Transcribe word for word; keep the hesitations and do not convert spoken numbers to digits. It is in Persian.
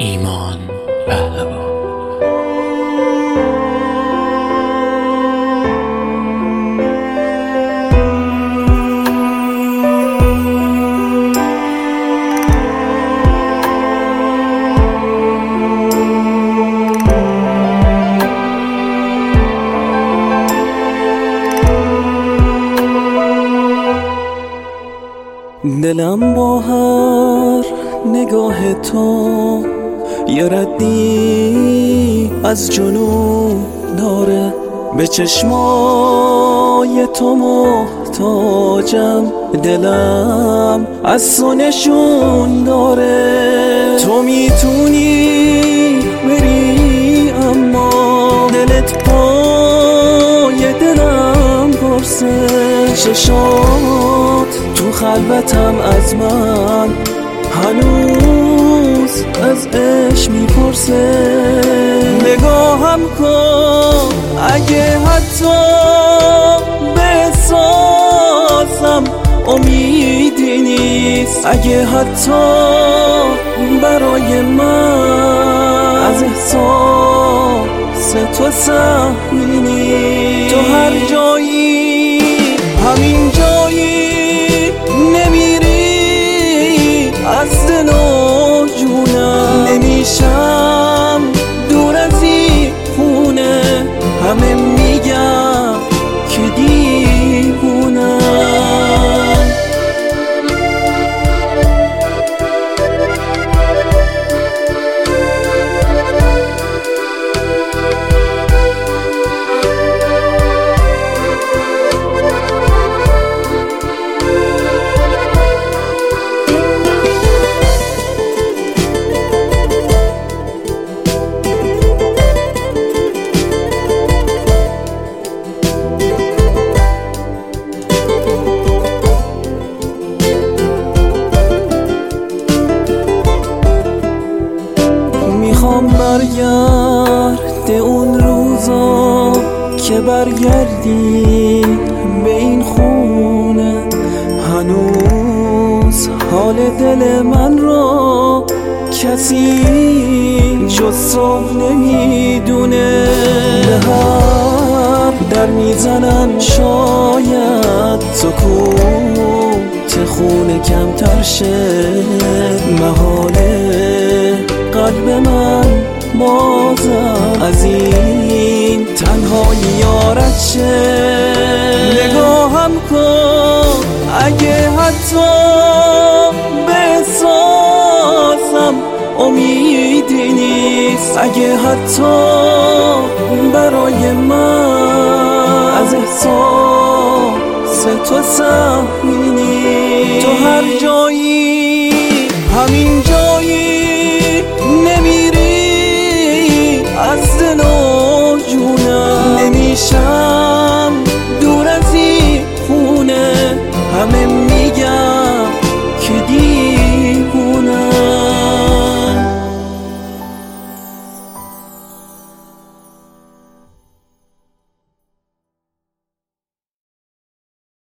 ایمان پهلوان. دلم با هر نگاه تو یه ردی از جنون داره، به چشمای تو محتاجم، دلم از تو نشون داره. تو میتونی بری اما دلت پای دلم پرسه، چشات تو خلوتم از من هنوز از عشق میپرسه. نگاهم کن اگه حتی بسازم امیدی نیست، اگه حتی برای من از احساس تو سهمی نیست. تو هر جایی همین جایی نمیری از دل و جونم، نمیشم دور از این خونه، همه میگم که دیوونم. میخوام برگرد اون روزا که برگردی به این خونه، هنوز حال دل من را کسی جز تو نمیدونه. به هر در میزنن شاید سکوت خونه کمتر شه، محاله قلب من بازم از این تنهایی یارت شه. نگاهم کن اگه حتی بسازم امیدی نیست، اگه حتی برای من از احساس تو سهمی نیست. تو هر جایی همین جایی نمیری از دل و جونم، نمیشم